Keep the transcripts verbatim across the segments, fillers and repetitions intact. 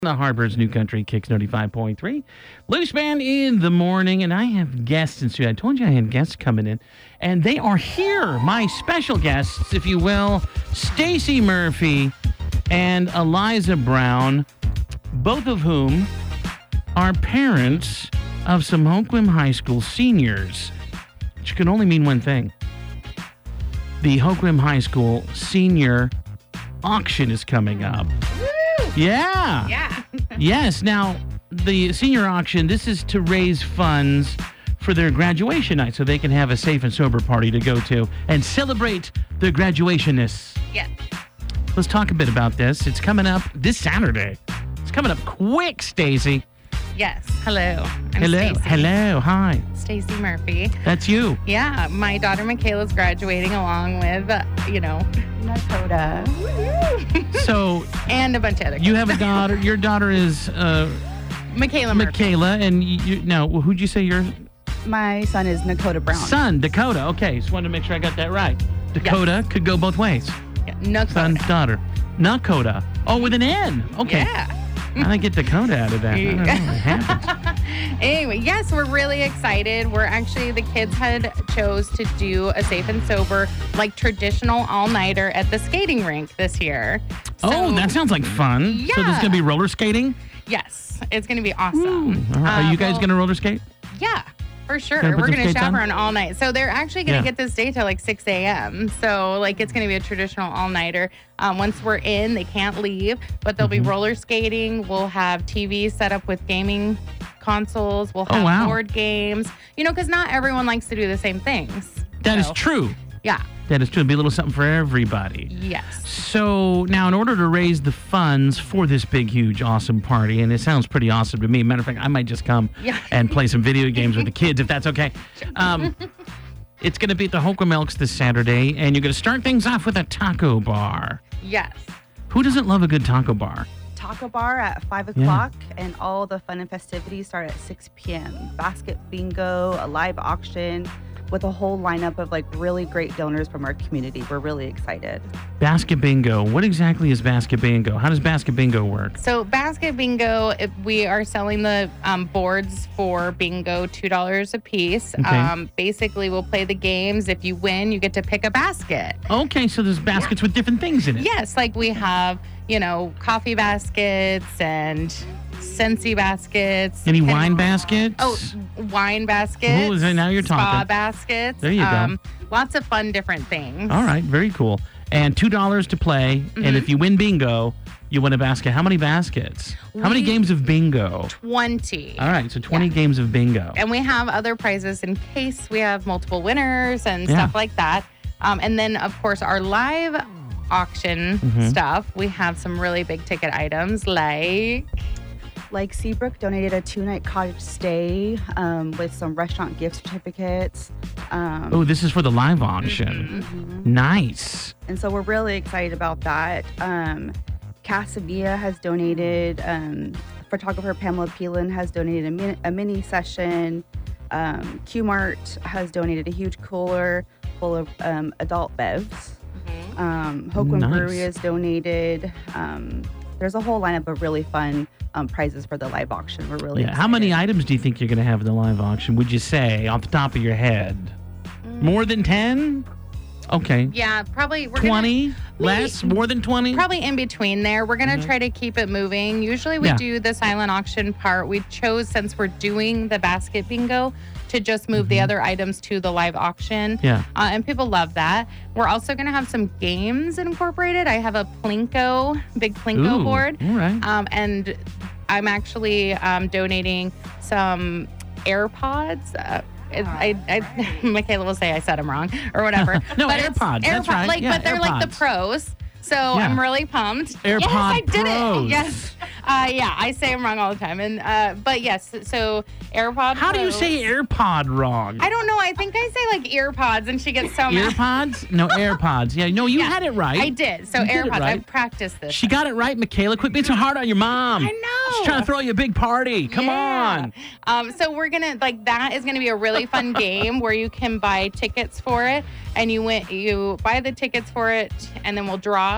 The Harbor's New Country Kicks ninety-five point three. Loose Band in the morning, and I have guests in studio. I told you I had guests coming in, and they are here. My special guests, if you will, Stacy Murphy and Eliza Brown, both of whom are parents of some Hoquiam High School seniors, which can only mean one thing. The Hoquiam High School senior auction is coming up. Yeah. Yeah. Yes. Now, the senior auction, this is to raise funds for their graduation night so they can have a safe and sober party to go to and celebrate their graduationness. Yeah. Let's talk a bit about this. It's coming up this Saturday. It's coming up quick, Stacy. Yes. Hello. I'm Hello. Stacey. Hello. Hi. Stacy Murphy. That's you. Yeah. My daughter Michaela's graduating along with, uh, you know, Dakota. So and a bunch of other kids. you have a daughter. Your daughter is uh, Michaela Murphy. Michaela, and you now who'd you say your My son is Dakota Brown. son? Dakota. Okay, just wanted to make sure I got that right. Dakota could go both ways. Yeah, Nakota. Son, daughter. Nakota. Oh, with an N. Okay. Yeah. How did I get Dakota out of that? I don't know what happened. Anyway, yes, we're really excited. We're actually, the kids had chose to do a safe and sober, like traditional all-nighter at the skating rink this year. Oh, So, that sounds like fun. Yeah. So there's going to be roller skating? Yes, it's going to be awesome. All right. Are Uh, you guys well, going to roller skate? Yeah, for sure. Gonna put We're some going to skates on? chaperone all night. So they're actually going Yeah. to get this day till like six a.m. So like it's going to be a traditional all-nighter. Um, once we're in, they can't leave, but they'll Mm-hmm. be roller skating. We'll have T V set up with gaming consoles. We'll Oh, have wow. board games. You know, because not everyone likes to do the same things. That is So, true. Yeah. That is true. It'll be a little something for everybody. Yes. So now, in order to raise the funds for this big, huge, awesome party, and it sounds pretty awesome to me. Matter of fact, I might just come Yeah. and play some video games with the kids if that's okay. Um, it's going to be at the Hoquiam Elks this Saturday, and you're going to start things off with a taco bar. Yes. Who doesn't love a good taco bar? Taco bar at five o'clock, and all the fun and festivities start at six p.m. Basket bingo, a live auction with a whole lineup of like really great donors from our community. We're really excited. Basket bingo. What exactly is basket bingo? How does basket bingo work? So basket bingo, if we are selling the um, boards for bingo, two dollars a piece. Okay. Um, basically, we'll play the games. If you win, you get to pick a basket. Okay, so there's baskets with different things in it. Yes, like we have, you know, coffee baskets and Scentsy baskets. Any and- wine baskets? Oh, wine baskets. Ooh, now you're Spa talking. baskets. There you go. Um, lots of fun, different things. All right, very cool. And two dollars to play. And if you win bingo, you win a basket. How many baskets? How many We- games of bingo? twenty. All right, so twenty Yeah. games of bingo. And we have other prizes in case we have multiple winners and Yeah. stuff like that. Um, and then, of course, our live auction Mm-hmm. stuff, we have some really big ticket items like, Like Seabrook donated a two-night cottage stay um, with some restaurant gift certificates. Um, Oh, this is for the live auction. Mm-hmm. Nice. And so we're really excited about that. Um, Casavia has donated, um, photographer Pamela Peelan has donated a mini, a mini session. Um, Q-Mart has donated a huge cooler full of um, adult bevs. Um, Hoquiam Nice. Brewery has donated. Um, there's a whole lineup of really fun um, prizes for the live auction. We're really Yeah. How many excited. items do you think you're going to have in the live auction? Would you say off the top of your head? More than ten? Okay. yeah, probably we're gonna- twenty? Less? More than twenty? Probably in between there. We're going to try to keep it moving. Usually we Yeah. do the silent auction part. We chose, since we're doing the basket bingo, to just move the other items to the live auction. Yeah. Uh, and people love that. We're also going to have some games incorporated. I have a Plinko, big Plinko Ooh, board. all right. Um, and I'm actually um, donating some AirPods. Uh, it- I, I, Michaela will say I said them wrong or whatever. No, But it's AirPods, that's right. Like, Yeah, but they're like the AirPods. pros. So I'm really pumped. AirPod yes, I did Pros. it. Yes. Uh, yeah, I say them wrong all the time. And uh, but yes, so AirPod. How do you Pros. say AirPod wrong? I don't know. I think I say like earpods, and she gets so mad. AirPods? No, AirPods. Yeah, no, you Yeah, had it right. I did. So You did it AirPods. right. I've practiced this. She got it right, Michaela. Quit being so hard on your mom. I know. She's trying to throw you a big party. Come Yeah. on. Um, so we're gonna like that is gonna be a really fun game where you can buy tickets for it, and you went you buy the tickets for it, and then we'll draw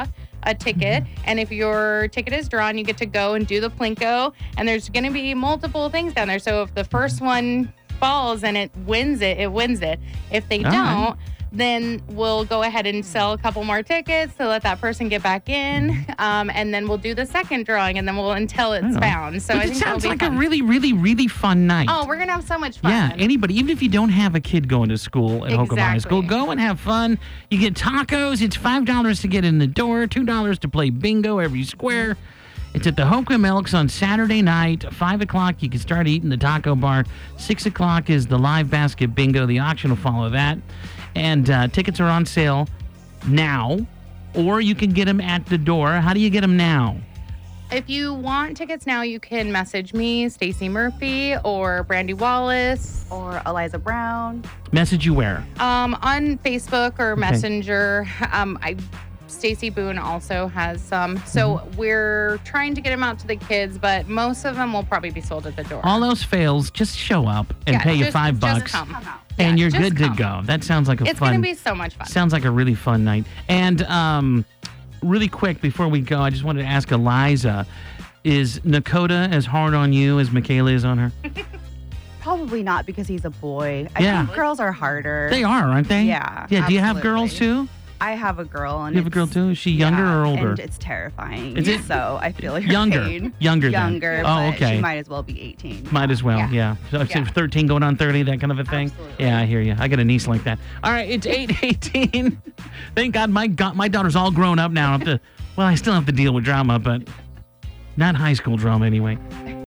a ticket. And if your ticket is drawn, you get to go and do the Plinko. And there's going to be multiple things down there. So if the first one falls and it wins it, it wins it. If they All don't, right. then we'll go ahead and sell a couple more tickets to let that person get back in. Um, and then we'll do the second drawing, and then we'll until it's Oh. found. So But I it think that'll sounds be like fun. a really, really, really fun night. Oh, we're going to have so much fun. Yeah, anybody, even if you don't have a kid going to school at Holcomb High School, Exactly. go and have fun. You get tacos. It's five dollars to get in the door, two dollars to play bingo every square. It's at the Holcomb Elks on Saturday night, five o'clock. You can start eating the taco bar. six o'clock is the live basket bingo. The auction will follow that. And uh, tickets are on sale now, or you can get them at the door. How do you get them now? If you want tickets now, you can message me, Stacy Murphy, or Brandy Wallace, Or Eliza Brown. Message you where? um, on Facebook or Messenger. Um, I Stacy Boone also has some. So Mm-hmm. we're trying to get them out to the kids, but most of them will probably be sold at the door. All else fails, just show up and Yeah, pay you just- five just bucks. come. Come out. And Yeah, you're just good come. to go. That sounds like a It's fun. going to be so much fun. Sounds like a really fun night. And um, really quick before we go, I just wanted to ask Eliza: is Nakota as hard on you as Michaela is on her? Probably not because he's a boy. I Yeah. think girls are harder. They are, aren't they? Yeah, Yeah. Do you have girls absolutely. too? I have a girl. And You have a girl it's- too? Is she younger yeah, or older? And it's terrifying. Is it- So I feel your Younger. pain. Younger. then. Younger. Oh, but okay. She might as well be eighteen. Might as well, yeah. Yeah. So if Yeah. it's thirteen going on thirty, that kind of a thing. Absolutely. Yeah, I hear you. I got a niece like that. All right, it's eight eighteen. Thank God my God, my daughter's all grown up now. I have to, well, I still have to deal with drama, but not high school drama anyway.